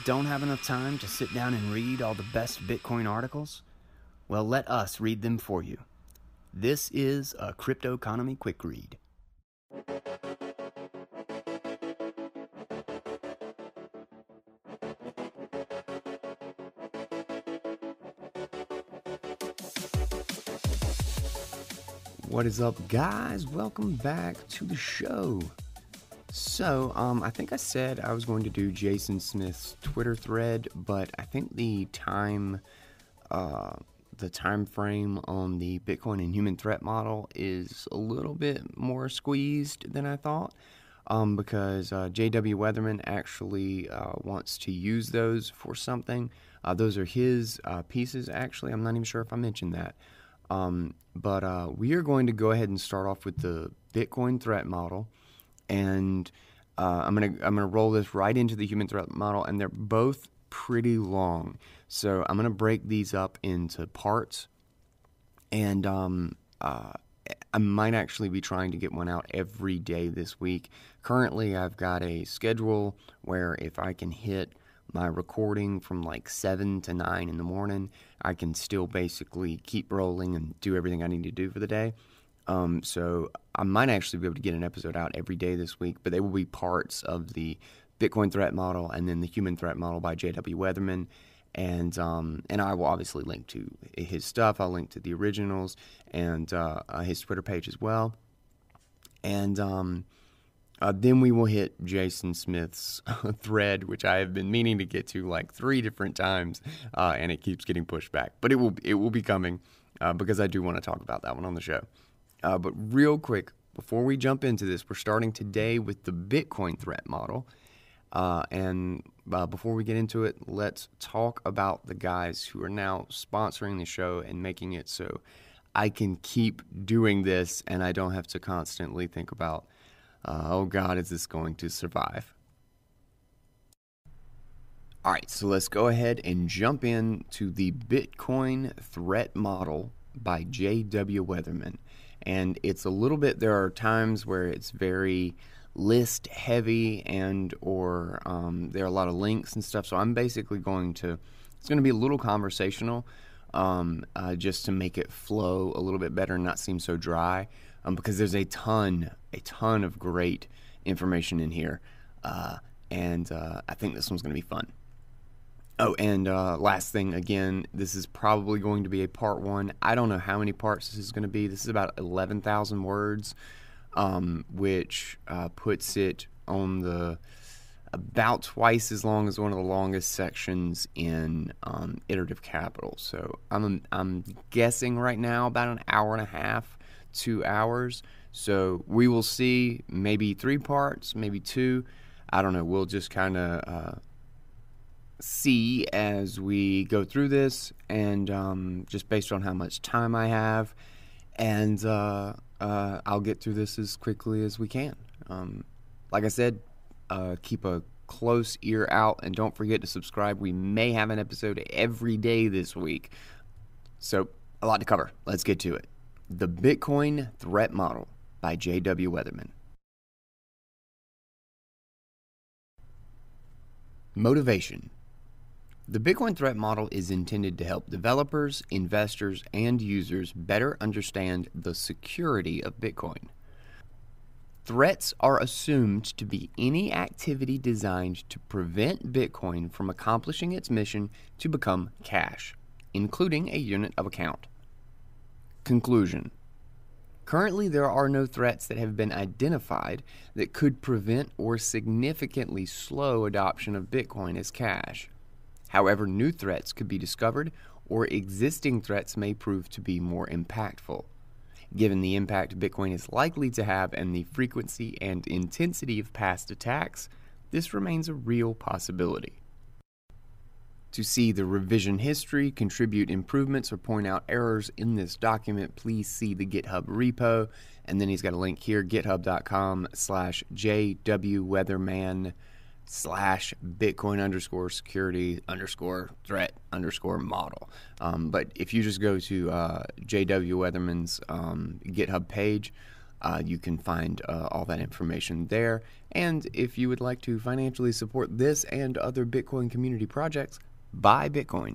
Don't have enough time to sit down and read all the best Bitcoin articles? Well, let us read them for you. This is a Crypto Economy Quick Read. What is up, guys? Welcome back to the show. So, I think I said I was going to do Jason Smith's Twitter thread, but I think the time frame on the Bitcoin and human threat model is a little bit more squeezed than I thought, because J.W. Weatherman actually wants to use those for something. Those are his pieces, actually. I'm not even sure if I mentioned that. But we are going to go ahead and start off with the Bitcoin threat model. And I'm gonna roll this right into the human threat model, and they're both pretty long. So I'm gonna break these up into parts, and I might actually be trying to get one out every day this week. Currently, I've got a schedule where if I can hit my recording from like 7 to 9 in the morning, I can still basically keep rolling and do everything I need to do for the day. So I might actually be able to get an episode out every day this week, but they will be parts of the Bitcoin threat model and then the human threat model by J.W. Weatherman. And I will obviously link to his stuff. I'll link to the originals and his Twitter page as well. And then we will hit Jason Smith's thread, which I have been meaning to get to like 3 different times, and it keeps getting pushed back. But it will be coming because I do want to talk about that one on the show. But real quick, before we jump into this, we're starting today with the Bitcoin threat model. And before we get into it, let's talk about the guys who are now sponsoring the show and making it so I can keep doing this and I don't have to constantly think about, oh God, is this going to survive? All right, so let's go ahead and jump into the Bitcoin threat model by J.W. Weatherman. And it's a little bit, there are times where it's very list heavy and or there are a lot of links and stuff. So I'm basically it's going to be a little conversational just to make it flow a little bit better and not seem so dry because there's a ton of great information in here. And I think this one's going to be fun. Oh, and last thing, again, this is probably going to be a part 1. I don't know how many parts this is going to be. This is about 11,000 words, which puts it on the about twice as long as one of the longest sections in Iterative Capital. So I'm guessing right now about an hour and a half, 2 hours. So we will see, maybe 3 parts, maybe 2. I don't know. We'll just kind of see as we go through this, and just based on how much time I have, and I'll get through this as quickly as we can. Like I said, keep a close ear out, and don't forget to subscribe. We may have an episode every day this week, so a lot to cover. Let's get to it. The Bitcoin Threat Model by J.W. Weatherman. Motivation. The Bitcoin threat model is intended to help developers, investors, and users better understand the security of Bitcoin. Threats are assumed to be any activity designed to prevent Bitcoin from accomplishing its mission to become cash, including a unit of account. Conclusion. Currently, there are no threats that have been identified that could prevent or significantly slow adoption of Bitcoin as cash. However, new threats could be discovered, or existing threats may prove to be more impactful. Given the impact Bitcoin is likely to have and the frequency and intensity of past attacks, this remains a real possibility. To see the revision history, contribute improvements, or point out errors in this document, please see the GitHub repo. And then he's got a link here, github.com/JWWeatherman /Bitcoin_security_threat_model. But if you just go to J.W. Weatherman's GitHub page, You can find all that information there. And if you would like to financially support this and other Bitcoin community projects, buy Bitcoin.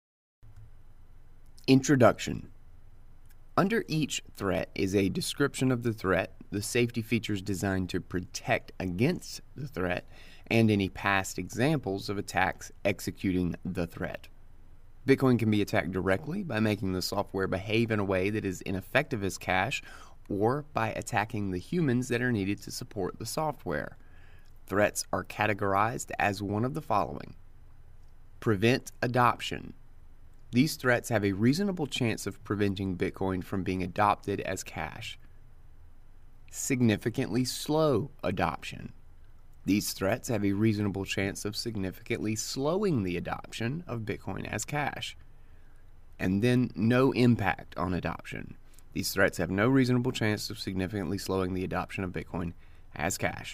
Introduction. Under each threat is a description of the threat, the safety features designed to protect against the threat, and any past examples of attacks executing the threat. Bitcoin can be attacked directly by making the software behave in a way that is ineffective as cash, or by attacking the humans that are needed to support the software. Threats are categorized as one of the following. Prevent adoption. These threats have a reasonable chance of preventing Bitcoin from being adopted as cash. Significantly slow adoption. These threats have a reasonable chance of significantly slowing the adoption of Bitcoin as cash. And then no impact on adoption. These threats have no reasonable chance of significantly slowing the adoption of Bitcoin as cash.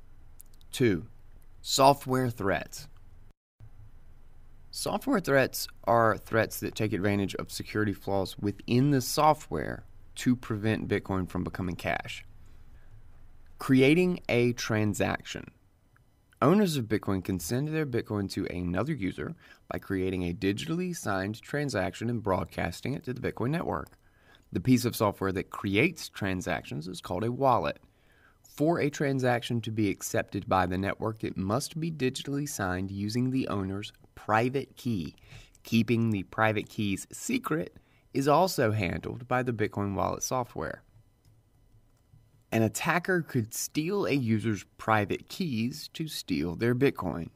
2. Software threats. Software threats are threats that take advantage of security flaws within the software to prevent Bitcoin from becoming cash. Creating a transaction. Owners of Bitcoin can send their Bitcoin to another user by creating a digitally signed transaction and broadcasting it to the Bitcoin network. The piece of software that creates transactions is called a wallet. For a transaction to be accepted by the network, it must be digitally signed using the owner's private key. Keeping the private keys secret is also handled by the Bitcoin wallet software. An attacker could steal a user's private keys to steal their Bitcoin.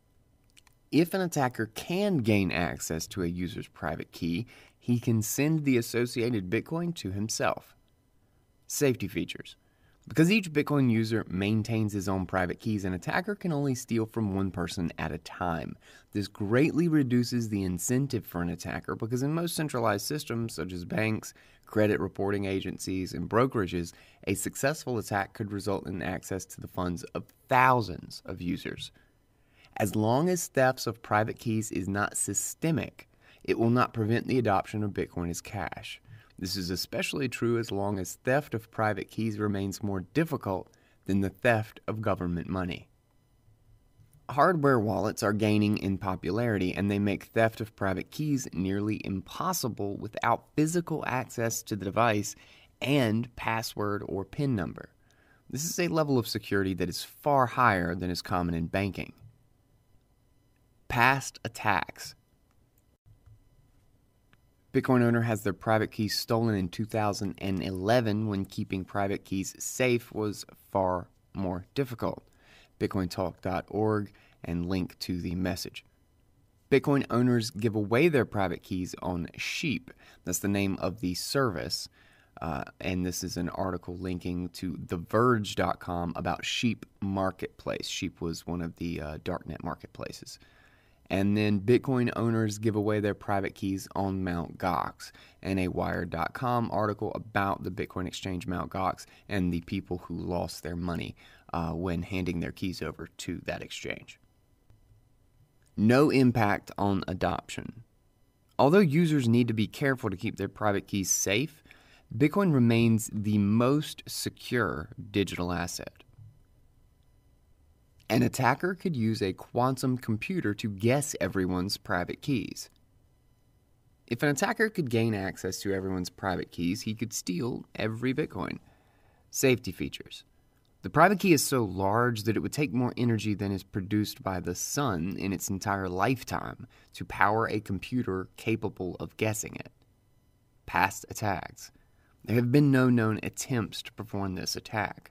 If an attacker can gain access to a user's private key, he can send the associated Bitcoin to himself. Safety features. Because each Bitcoin user maintains his own private keys, an attacker can only steal from one person at a time. This greatly reduces the incentive for an attacker because in most centralized systems, such as banks, credit reporting agencies, and brokerages, a successful attack could result in access to the funds of thousands of users. As long as thefts of private keys is not systemic, it will not prevent the adoption of Bitcoin as cash. This is especially true as long as theft of private keys remains more difficult than the theft of government money. Hardware wallets are gaining in popularity, and they make theft of private keys nearly impossible without physical access to the device and password or PIN number. This is a level of security that is far higher than is common in banking. Past attacks. Bitcoin owner has their private keys stolen in 2011 when keeping private keys safe was far more difficult. BitcoinTalk.org and link to the message. Bitcoin owners give away their private keys on Sheep. That's the name of the service. And this is an article linking to TheVerge.com about Sheep Marketplace. Sheep was one of the darknet marketplaces. And then Bitcoin owners give away their private keys on Mt. Gox, and a Wired.com article about the Bitcoin exchange Mt. Gox and the people who lost their money when handing their keys over to that exchange. No impact on adoption. Although users need to be careful to keep their private keys safe, Bitcoin remains the most secure digital asset. An attacker could use a quantum computer to guess everyone's private keys. If an attacker could gain access to everyone's private keys, he could steal every Bitcoin. Safety features. The private key is so large that it would take more energy than is produced by the sun in its entire lifetime to power a computer capable of guessing it. Past attacks. There have been no known attempts to perform this attack.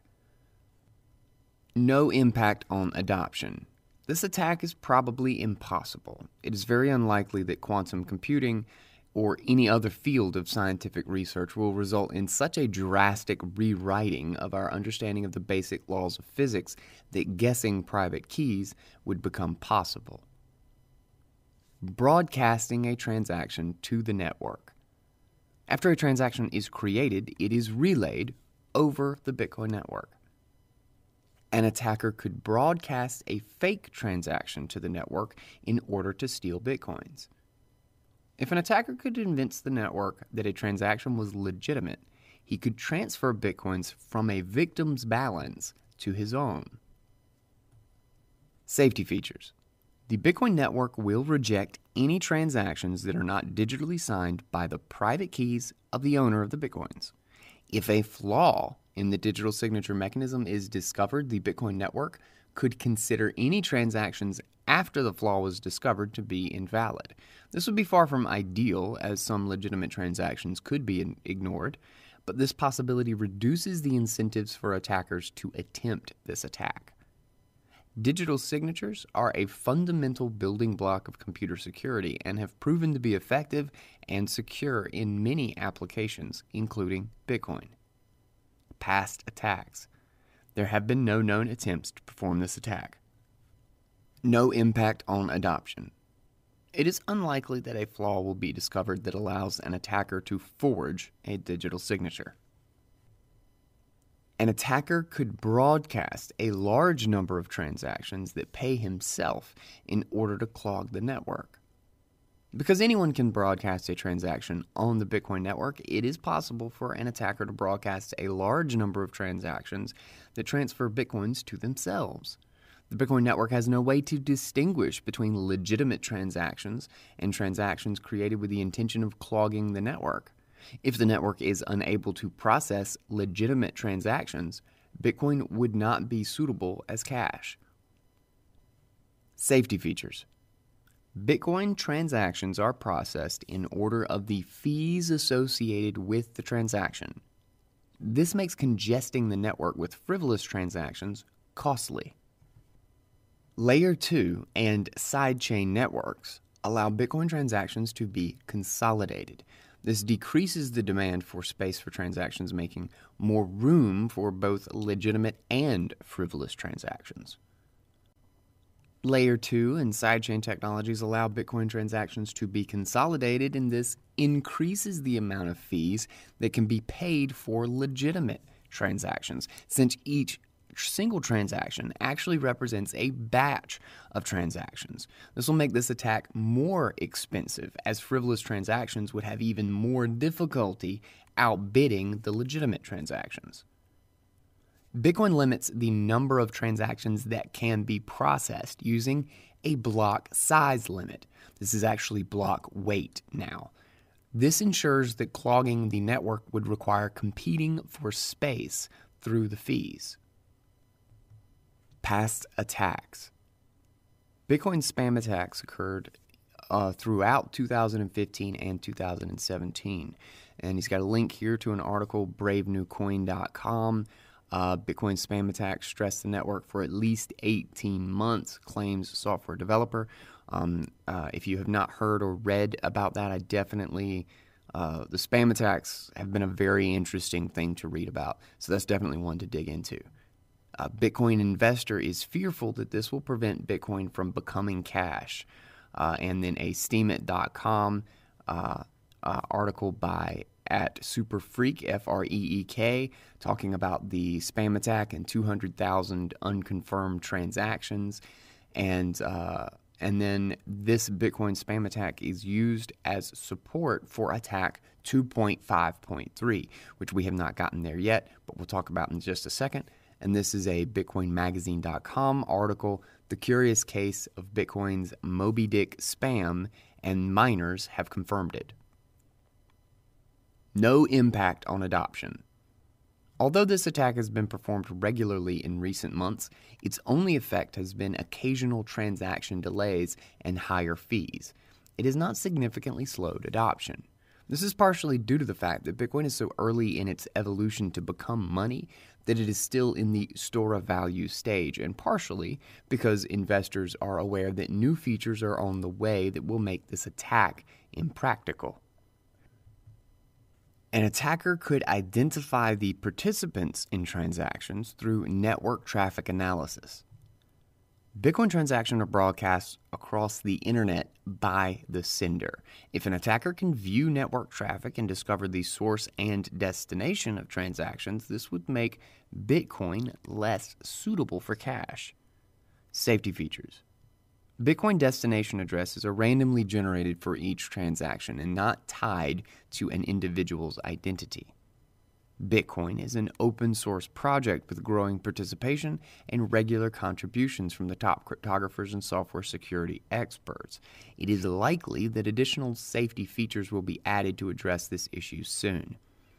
No impact on adoption. This attack is probably impossible. It is very unlikely that quantum computing or any other field of scientific research will result in such a drastic rewriting of our understanding of the basic laws of physics that guessing private keys would become possible. Broadcasting a transaction to the network. After a transaction is created, it is relayed over the Bitcoin network. An attacker could broadcast a fake transaction to the network in order to steal Bitcoins. If an attacker could convince the network that a transaction was legitimate, he could transfer Bitcoins from a victim's balance to his own. Safety features. The Bitcoin network will reject any transactions that are not digitally signed by the private keys of the owner of the Bitcoins. If a flaw in the digital signature mechanism is discovered, the Bitcoin network could consider any transactions after the flaw was discovered to be invalid. This would be far from ideal, as some legitimate transactions could be ignored, but this possibility reduces the incentives for attackers to attempt this attack. Digital signatures are a fundamental building block of computer security and have proven to be effective and secure in many applications, including Bitcoin. Past attacks. There have been no known attempts to perform this attack. No impact on adoption. It is unlikely that a flaw will be discovered that allows an attacker to forge a digital signature. An attacker could broadcast a large number of transactions that pay himself in order to clog the network. Because anyone can broadcast a transaction on the Bitcoin network, it is possible for an attacker to broadcast a large number of transactions that transfer Bitcoins to themselves. The Bitcoin network has no way to distinguish between legitimate transactions and transactions created with the intention of clogging the network. If the network is unable to process legitimate transactions, Bitcoin would not be suitable as cash. Safety features. Bitcoin transactions are processed in order of the fees associated with the transaction. This makes congesting the network with frivolous transactions costly. Layer 2 and sidechain networks allow Bitcoin transactions to be consolidated. This decreases the demand for space for transactions, making more room for both legitimate and frivolous transactions. Layer 2 and sidechain technologies allow Bitcoin transactions to be consolidated, and this increases the amount of fees that can be paid for legitimate transactions, since each single transaction actually represents a batch of transactions. This will make this attack more expensive, as frivolous transactions would have even more difficulty outbidding the legitimate transactions. Bitcoin limits the number of transactions that can be processed using a block size limit. This is actually block weight now. This ensures that clogging the network would require competing for space through the fees. Past attacks. Bitcoin spam attacks occurred throughout 2015 and 2017. And he's got a link here to an article, bravenewcoin.com. Bitcoin spam attacks stressed the network for at least 18 months, claims software developer. If you have not heard or read about that, I definitely, the spam attacks have been a very interesting thing to read about. So that's definitely one to dig into. A Bitcoin investor is fearful that this will prevent Bitcoin from becoming cash. And then a Steemit.com article by @Superfreak, Freek, talking about the spam attack and 200,000 unconfirmed transactions. And then this Bitcoin spam attack is used as support for attack 2.5.3, which we have not gotten there yet, but we'll talk about in just a second. And this is a BitcoinMagazine.com article, The Curious Case of Bitcoin's Moby Dick Spam, and miners have confirmed it. No impact on adoption. Although this attack has been performed regularly in recent months, its only effect has been occasional transaction delays and higher fees. It has not significantly slowed adoption. This is partially due to the fact that Bitcoin is so early in its evolution to become money that it is still in the store of value stage, and partially because investors are aware that new features are on the way that will make this attack impractical. An attacker could identify the participants in transactions through network traffic analysis. Bitcoin transactions are broadcast across the internet by the sender. If an attacker can view network traffic and discover the source and destination of transactions, this would make Bitcoin less suitable for cash. Safety features. Bitcoin destination addresses are randomly generated for each transaction and not tied to an individual's identity. Bitcoin is an open source project with growing participation and regular contributions from the top cryptographers and software security experts. It is likely that additional safety features will be added to address this issue soon.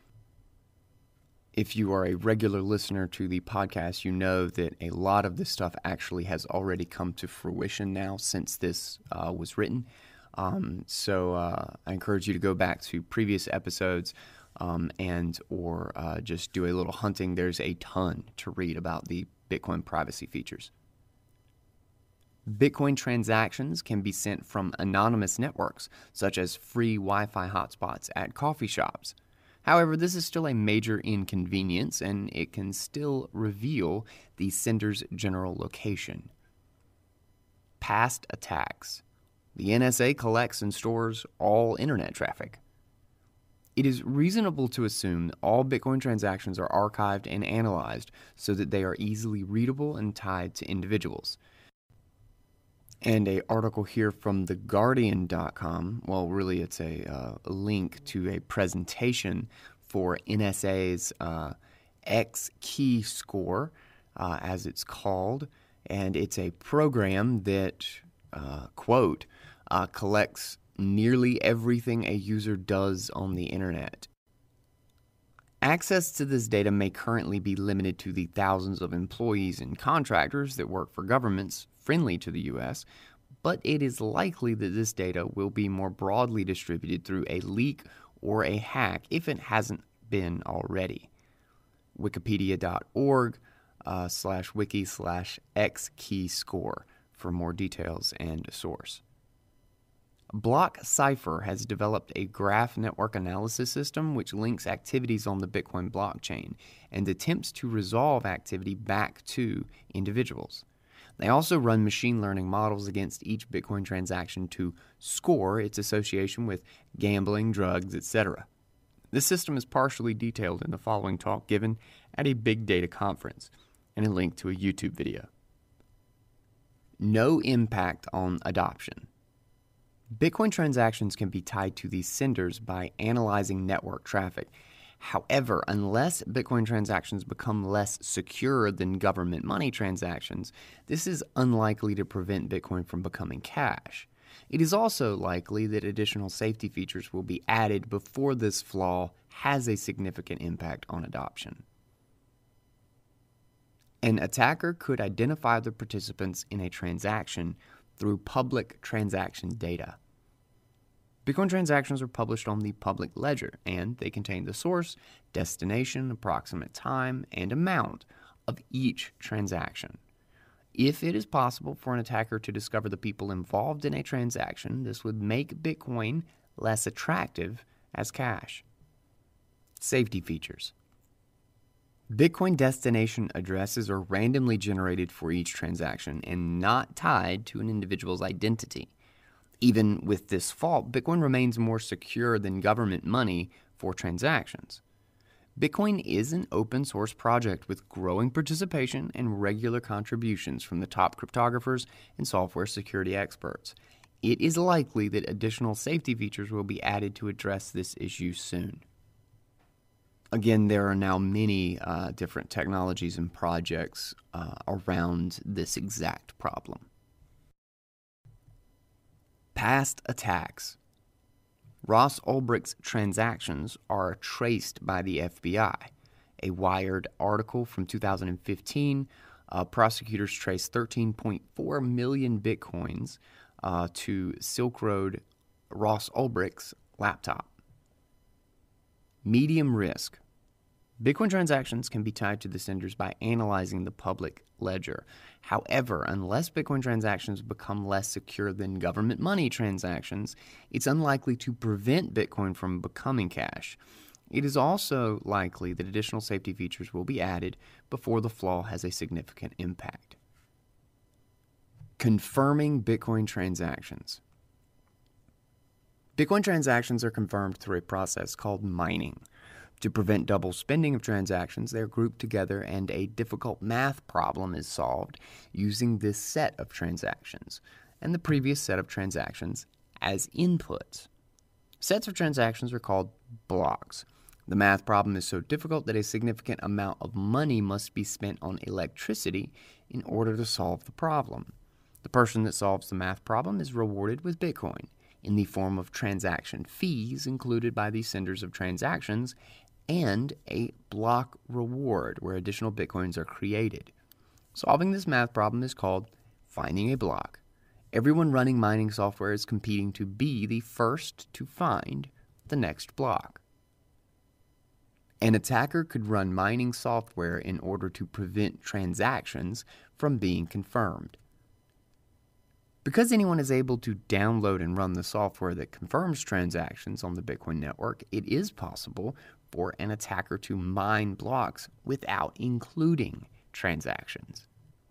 If you are a regular listener to the podcast, you know that a lot of this stuff actually has already come to fruition now since this was written. So I encourage you to go back to previous episodes or just do a little hunting. There's a ton to read about the Bitcoin privacy features. Bitcoin transactions can be sent from anonymous networks, such as free Wi-Fi hotspots at coffee shops. However, this is still a major inconvenience, and it can still reveal the sender's general location. Past attacks. The NSA collects and stores all internet traffic. It is reasonable to assume that all Bitcoin transactions are archived and analyzed so that they are easily readable and tied to individuals. And an article here from TheGuardian.com, well, really it's a link to a presentation for NSA's X-Key score, as it's called, and it's a program that, quote, collects nearly everything a user does on the internet. Access to this data may currently be limited to the thousands of employees and contractors that work for governments friendly to the U.S., but it is likely that this data will be more broadly distributed through a leak or a hack if it hasn't been already. Wikipedia.org/wiki/xkeyscore for more details and source. BlockCypher has developed a graph network analysis system which links activities on the Bitcoin blockchain and attempts to resolve activity back to individuals. They also run machine learning models against each Bitcoin transaction to score its association with gambling, drugs, etc. This system is partially detailed in the following talk given at a big data conference and a link to a YouTube video. No impact on adoption. Bitcoin transactions can be tied to the senders by analyzing network traffic. However, unless Bitcoin transactions become less secure than government money transactions, this is unlikely to prevent Bitcoin from becoming cash. It is also likely that additional safety features will be added before this flaw has a significant impact on adoption. An attacker could identify the participants in a transaction through public transaction data. Bitcoin transactions are published on the public ledger, and they contain the source, destination, approximate time, and amount of each transaction. If it is possible for an attacker to discover the people involved in a transaction, this would make Bitcoin less attractive as cash. Safety features. Bitcoin destination addresses are randomly generated for each transaction and not tied to an individual's identity. Even with this fault, Bitcoin remains more secure than government money for transactions. Bitcoin is an open source project with growing participation and regular contributions from the top cryptographers and software security experts. It is likely that additional safety features will be added to address this issue soon. Again, there are now many different technologies and projects around this exact problem. Past attacks. Ross Ulbricht's transactions are traced by the FBI. A Wired article from 2015, prosecutors traced 13.4 million bitcoins to Silk Road Ross Ulbricht's laptop. Medium risk. Bitcoin transactions can be tied to the senders by analyzing the public ledger. However, unless Bitcoin transactions become less secure than government money transactions, it's unlikely to prevent Bitcoin from becoming cash. It is also likely that additional safety features will be added before the flaw has a significant impact. Confirming Bitcoin transactions. Bitcoin transactions are confirmed through a process called mining. To prevent double spending of transactions, they are grouped together and a difficult math problem is solved using this set of transactions and the previous set of transactions as inputs. Sets of transactions are called blocks. The math problem is so difficult that a significant amount of money must be spent on electricity in order to solve the problem. The person that solves the math problem is rewarded with Bitcoin in the form of transaction fees included by the senders of transactions and a block reward where additional Bitcoins are created. Solving this math problem is called finding a block. Everyone running mining software is competing to be the first to find the next block. An attacker could run mining software in order to prevent transactions from being confirmed. Because anyone is able to download and run the software that confirms transactions on the Bitcoin network, it is possible for an attacker to mine blocks without including transactions.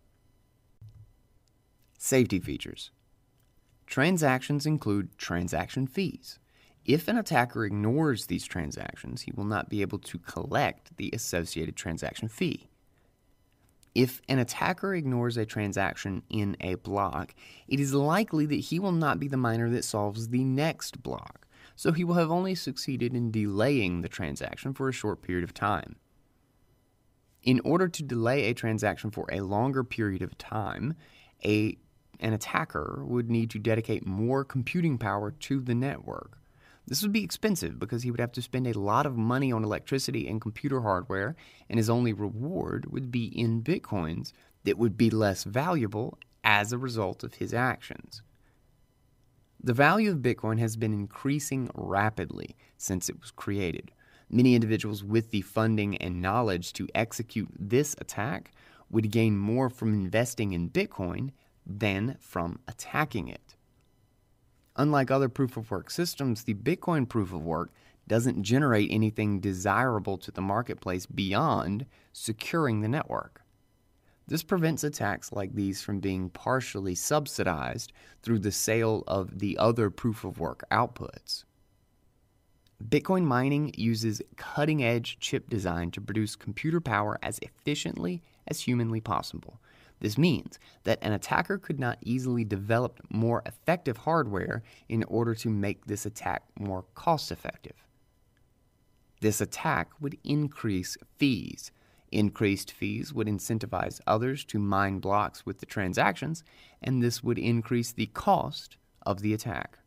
Safety features. Transactions include transaction fees. If an attacker ignores these transactions, he will not be able to collect the associated transaction fee. If an attacker ignores a transaction in a block, it is likely that he will not be the miner that solves the next block, so he will have only succeeded in delaying the transaction for a short period of time. In order to delay a transaction for a longer period of time, an attacker would need to dedicate more computing power to the network. This would be expensive because he would have to spend a lot of money on electricity and computer hardware, and his only reward would be in Bitcoins that would be less valuable as a result of his actions. The value of Bitcoin has been increasing rapidly since it was created. Many individuals with the funding and knowledge to execute this attack would gain more from investing in Bitcoin than from attacking it. Unlike other proof-of-work systems, the Bitcoin proof-of-work doesn't generate anything desirable to the marketplace beyond securing the network. This prevents attacks like these from being partially subsidized through the sale of the other proof-of-work outputs. Bitcoin mining uses cutting-edge chip design to produce computer power as efficiently as humanly possible. This means that an attacker could not easily develop more effective hardware in order to make this attack more cost-effective. This attack would increase fees. Increased fees would incentivize others to mine blocks with the transactions, and this would increase the cost of the attack.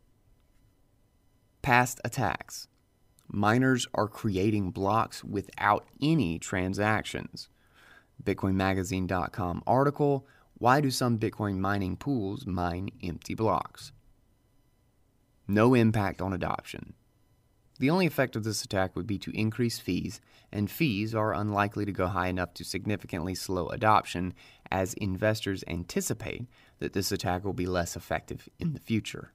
Past attacks. Miners are creating blocks without any transactions. BitcoinMagazine.com article, Why do some Bitcoin mining pools mine empty blocks? No impact on adoption. The only effect of this attack would be to increase fees, and fees are unlikely to go high enough to significantly slow adoption, as investors anticipate that this attack will be less effective in the future.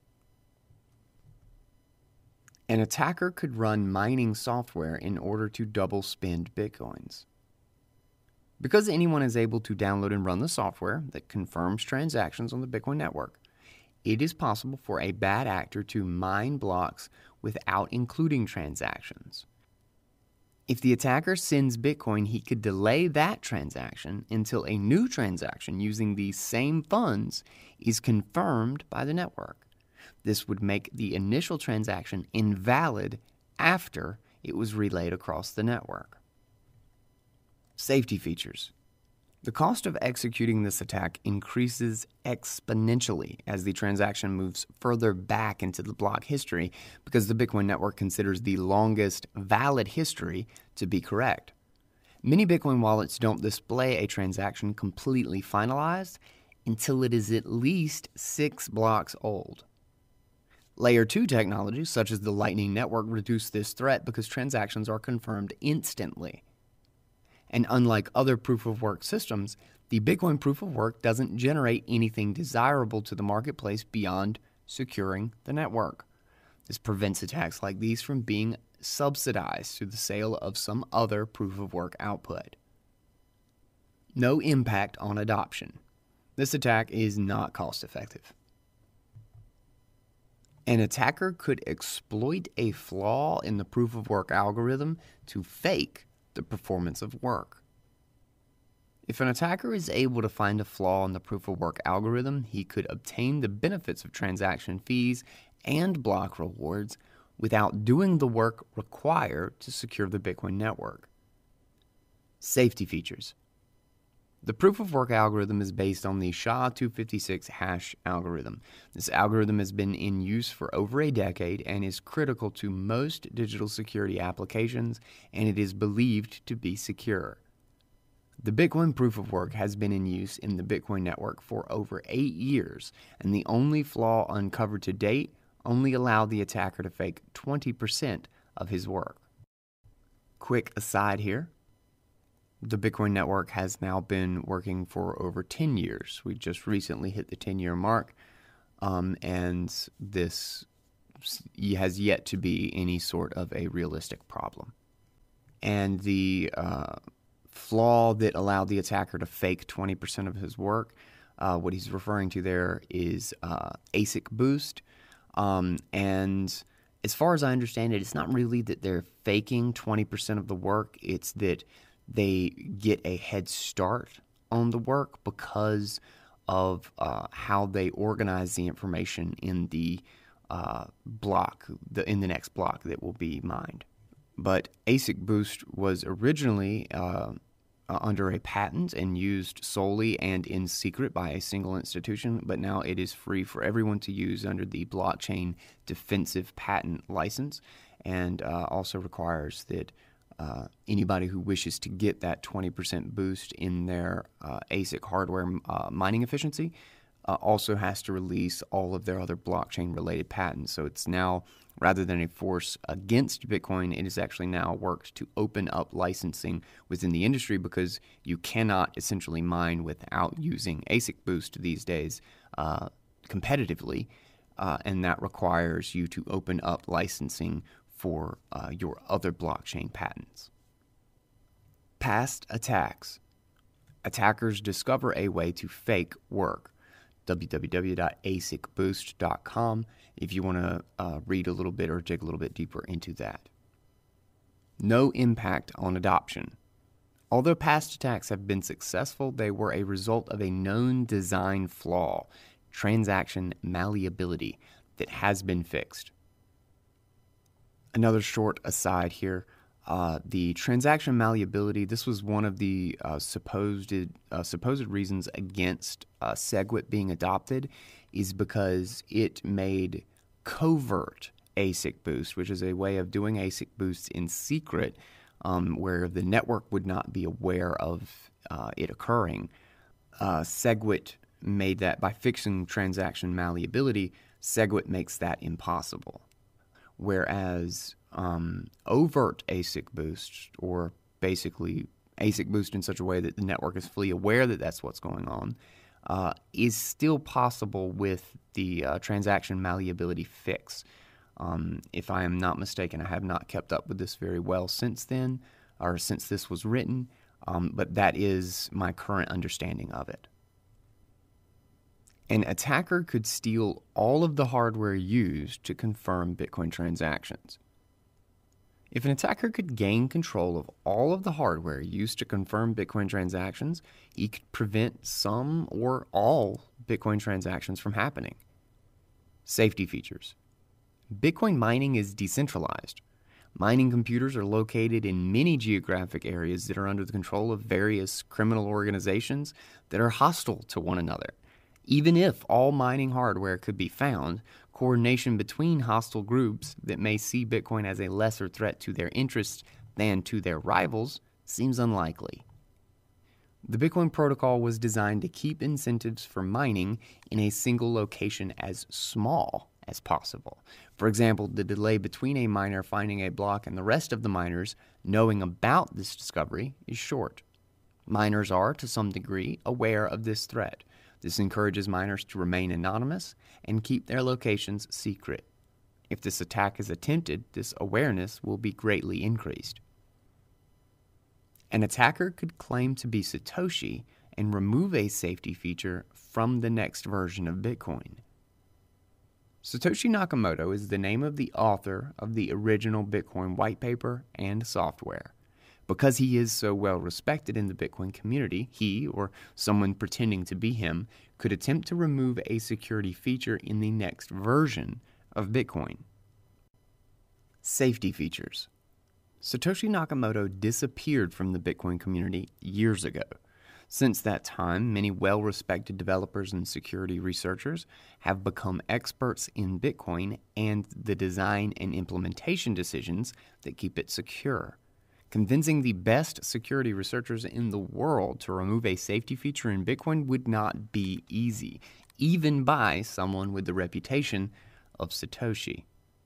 An attacker could run mining software in order to double spend Bitcoins. Because anyone is able to download and run the software that confirms transactions on the Bitcoin network, it is possible for a bad actor to mine blocks without including transactions. If the attacker sends Bitcoin, he could delay that transaction until a new transaction using these same funds is confirmed by the network. This would make the initial transaction invalid after it was relayed across the network. Safety features. The cost of executing this attack increases exponentially as the transaction moves further back into the block history because the Bitcoin network considers the longest valid history to be correct. Many Bitcoin wallets don't display a transaction completely finalized until it is at least 6 blocks old. Layer 2 technologies such as the Lightning Network reduce this threat because transactions are confirmed instantly. And unlike other proof-of-work systems, the Bitcoin proof-of-work doesn't generate anything desirable to the marketplace beyond securing the network. This prevents attacks like these from being subsidized through the sale of some other proof-of-work output. No impact on adoption. This attack is not cost-effective. An attacker could exploit a flaw in the proof-of-work algorithm to fake the performance of work. If an attacker is able to find a flaw in the proof-of-work algorithm, he could obtain the benefits of transaction fees and block rewards without doing the work required to secure the Bitcoin network. Safety features. The proof-of-work algorithm is based on the SHA-256 hash algorithm. This algorithm has been in use for over a decade and is critical to most digital security applications, and it is believed to be secure. The Bitcoin proof-of-work has been in use in the Bitcoin network for over 8 years, and the only flaw uncovered to date only allowed the attacker to fake 20% of his work. Quick aside here. The Bitcoin network has now been working for over 10 years. We just recently hit the 10-year mark, and this has yet to be any sort of a realistic problem. And the flaw that allowed the attacker to fake 20% of his work, what he's referring to there is ASIC boost. And as far as I understand it, it's not really that they're faking 20% of the work, it's that they get a head start on the work because of how they organize the information in the block, in the next block that will be mined. But ASIC Boost was originally under a patent and used solely and in secret by a single institution, but now it is free for everyone to use under the Blockchain Defensive Patent License, and also requires that anybody who wishes to get that 20% boost in their ASIC hardware mining efficiency also has to release all of their other blockchain-related patents. So it's now, rather than a force against Bitcoin, it has actually now worked to open up licensing within the industry, because you cannot essentially mine without using ASIC boost these days competitively, and that requires you to open up licensing for your other blockchain patents. Past attacks. Attackers discover a way to fake work. www.asicboost.com if you want to read a little bit or dig a little bit deeper into that. No impact on adoption. Although past attacks have been successful, they were a result of a known design flaw, transaction malleability, that has been fixed. Another short aside here, the transaction malleability, this was one of the supposed reasons against SegWit being adopted, is because it made covert ASIC boost, which is a way of doing ASIC boosts in secret, where the network would not be aware of it occurring. SegWit made that, by fixing transaction malleability, SegWit makes that impossible. Whereas overt ASIC boost, or basically ASIC boost in such a way that the network is fully aware that that's what's going on, is still possible with the transaction malleability fix. If I am not mistaken, I have not kept up with this very well since then, or since this was written, but that is my current understanding of it. An attacker could steal all of the hardware used to confirm Bitcoin transactions. If an attacker could gain control of all of the hardware used to confirm Bitcoin transactions, he could prevent some or all Bitcoin transactions from happening. Safety features. Bitcoin mining is decentralized. Mining computers are located in many geographic areas that are under the control of various criminal organizations that are hostile to one another. Even if all mining hardware could be found, coordination between hostile groups that may see Bitcoin as a lesser threat to their interests than to their rivals seems unlikely. The Bitcoin protocol was designed to keep incentives for mining in a single location as small as possible. For example, the delay between a miner finding a block and the rest of the miners knowing about this discovery is short. Miners are, to some degree, aware of this threat. This encourages miners to remain anonymous and keep their locations secret. If this attack is attempted, this awareness will be greatly increased. An attacker could claim to be Satoshi and remove a safety feature from the next version of Bitcoin. Satoshi Nakamoto is the name of the author of the original Bitcoin white paper and software. Because he is so well respected in the Bitcoin community, he, or someone pretending to be him, could attempt to remove a security feature in the next version of Bitcoin. Safety features. Satoshi Nakamoto disappeared from the Bitcoin community years ago. Since that time, many well-respected developers and security researchers have become experts in Bitcoin and the design and implementation decisions that keep it secure. Convincing the best security researchers in the world to remove a safety feature in Bitcoin would not be easy, even by someone with the reputation of Satoshi.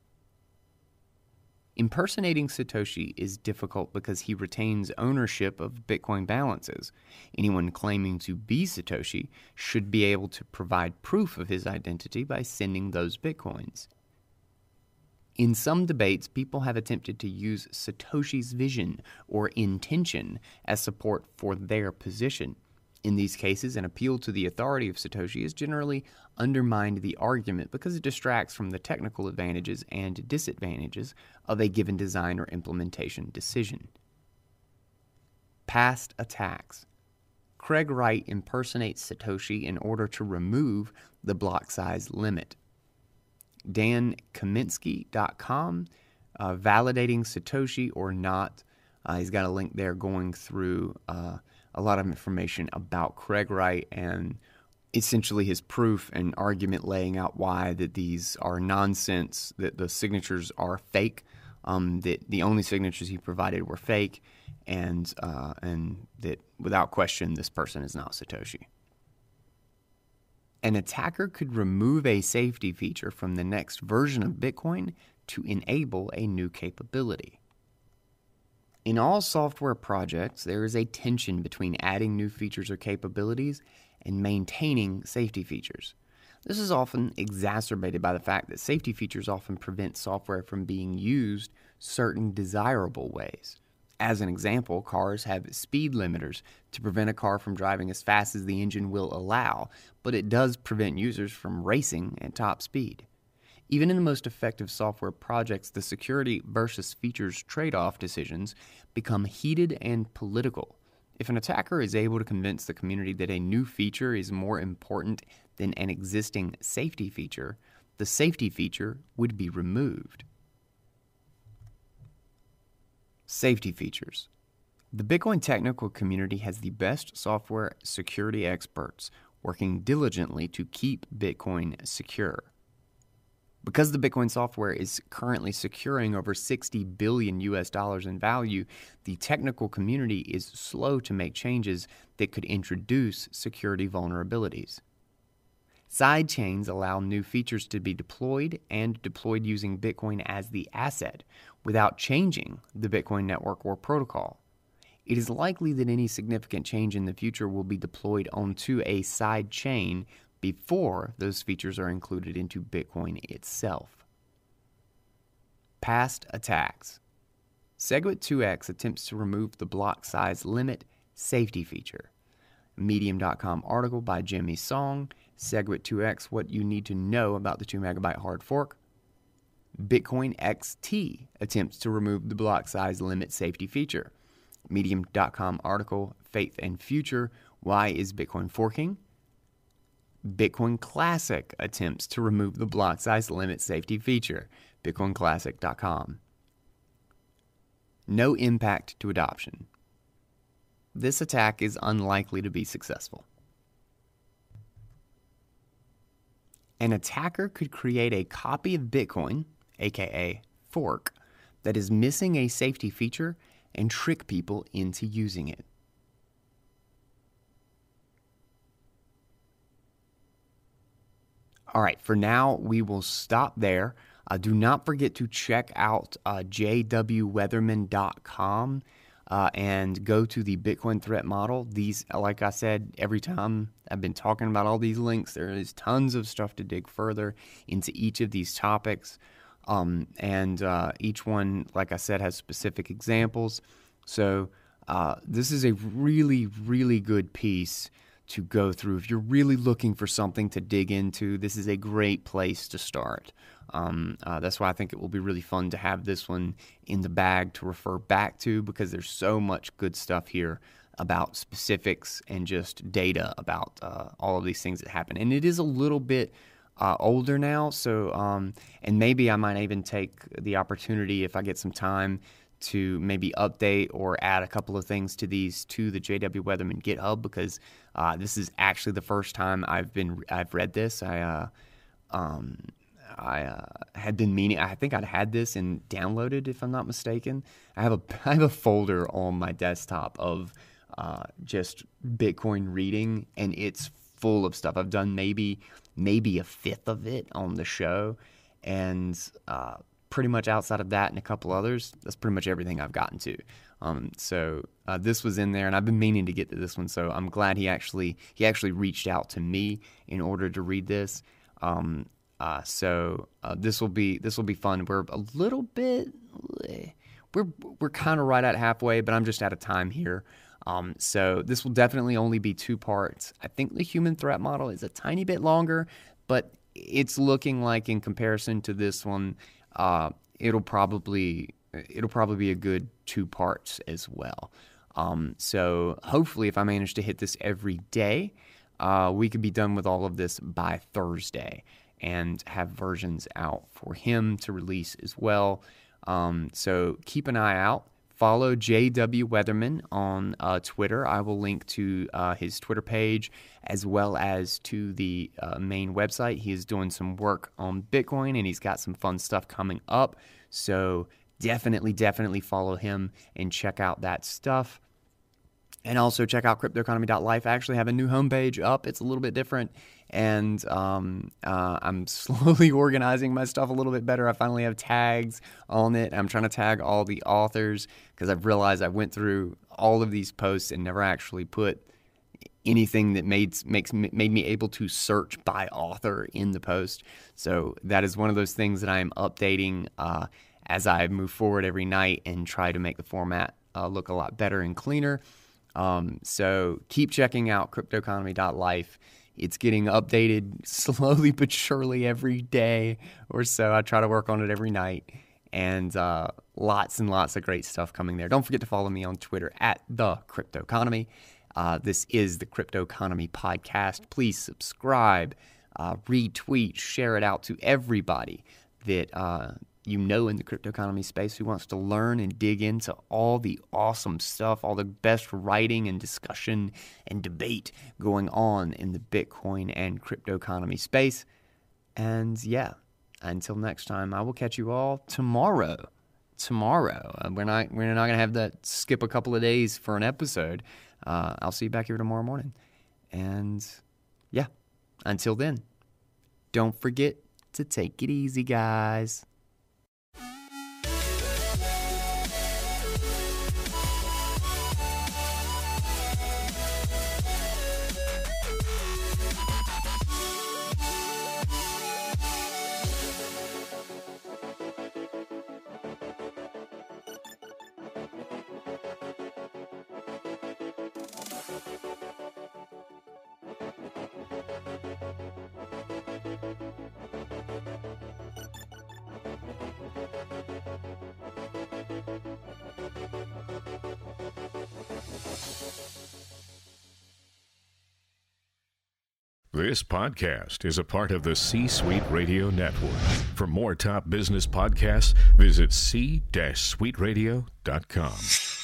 Impersonating Satoshi is difficult because he retains ownership of Bitcoin balances. Anyone claiming to be Satoshi should be able to provide proof of his identity by sending those Bitcoins. In some debates, people have attempted to use Satoshi's vision or intention as support for their position. In these cases, an appeal to the authority of Satoshi has generally undermined the argument because it distracts from the technical advantages and disadvantages of a given design or implementation decision. Past attacks. Craig Wright impersonates Satoshi in order to remove the block size limit. DanKaminsky.com, validating Satoshi or not. He's got a link there going through a lot of information about Craig Wright and essentially his proof and argument laying out why that these are nonsense, that the signatures are fake, that the only signatures he provided were fake, and that without question this person is not Satoshi. An attacker could remove a safety feature from the next version of Bitcoin to enable a new capability. In all software projects, there is a tension between adding new features or capabilities and maintaining safety features. This is often exacerbated by the fact that safety features often prevent software from being used certain desirable ways. As an example, cars have speed limiters to prevent a car from driving as fast as the engine will allow, but it does prevent users from racing at top speed. Even in the most effective software projects, the security versus features trade-off decisions become heated and political. If an attacker is able to convince the community that a new feature is more important than an existing safety feature, the safety feature would be removed. Safety features. The Bitcoin technical community has the best software security experts working diligently to keep Bitcoin secure. Because the Bitcoin software is currently securing over $60 billion in value, the technical community is slow to make changes that could introduce security vulnerabilities. Sidechains allow new features to be deployed and deployed using Bitcoin as the asset without changing the Bitcoin network or protocol. It is likely that any significant change in the future will be deployed onto a side chain before those features are included into Bitcoin itself. Past attacks. SegWit2x attempts to remove the block size limit safety feature. Medium.com article by Jimmy Song. SegWit2x, what you need to know about the 2 megabyte hard fork. Bitcoin XT attempts to remove the block size limit safety feature. Medium.com article, Faith and Future, why is Bitcoin forking? Bitcoin Classic attempts to remove the block size limit safety feature. BitcoinClassic.com. No impact to adoption. This attack is unlikely to be successful. An attacker could create a copy of Bitcoin, aka fork, that is missing a safety feature and trick people into using it. All right, for now, we will stop there. Do not forget to check out jwweatherman.com and go to the Bitcoin threat model. These, like I said, every time I've been talking about all these links, there is tons of stuff to dig further into each of these topics. And each one, like I said, has specific examples. So this is a really, really good piece to go through. If you're really looking for something to dig into, this is a great place to start. That's why I think it will be really fun to have this one in the bag to refer back to, because there's so much good stuff here about specifics and just data about all of these things that happen. And it is a little bit older now. So, and maybe I might even take the opportunity if I get some time to maybe update or add a couple of things to these to the JW Weatherman GitHub, because this is actually the first time I've read this. I had been meaning. I think I'd had this and downloaded, if I'm not mistaken. I have a folder on my desktop of just Bitcoin reading, and it's full of stuff. I've done maybe a fifth of it on the show, and pretty much outside of that and a couple others, that's pretty much everything I've gotten to. So this was in there, and I've been meaning to get to this one. So I'm glad he actually reached out to me in order to read this. So this will be fun. We're a little bit, we're kind of right at halfway, but I'm just out of time here. So this will definitely only be 2 parts. I think the human threat model is a tiny bit longer, but it's looking like in comparison to this one, it'll probably be a good 2 parts as well. So hopefully, if I manage to hit this every day, we could be done with all of this by Thursday and have versions out for him to release as well. So keep an eye out. Follow JW Weatherman on Twitter. I will link to his Twitter page as well as to the main website. He is doing some work on Bitcoin, and he's got some fun stuff coming up. So definitely follow him and check out that stuff. And also check out cryptoeconomy.life. I actually have a new homepage up. It's a little bit different, and I'm slowly organizing my stuff a little bit better. I finally have tags on it. I'm trying to tag all the authors because I've realized I went through all of these posts and never actually put anything that made me able to search by author in the post. So that is one of those things that I am updating as I move forward every night and try to make the format look a lot better and cleaner. So keep checking out cryptoeconomy.life. It's getting updated slowly but surely every day or so. I try to work on it every night, and lots and lots of great stuff coming there. Don't forget to follow me on Twitter at The Crypto Economy. This is the Crypto Economy Podcast. Please subscribe, retweet, share it out to everybody that you know in the cryptocurrency space who wants to learn and dig into all the awesome stuff, all the best writing and discussion and debate going on in the Bitcoin and cryptocurrency space. And yeah, until next time, I will catch you all tomorrow. We're not going to have that skip a couple of days for an episode. I'll see you back here tomorrow morning. And yeah, until then, don't forget to take it easy, guys. This podcast is a part of the C-Suite Radio Network. For more top business podcasts, visit c-suiteradio.com.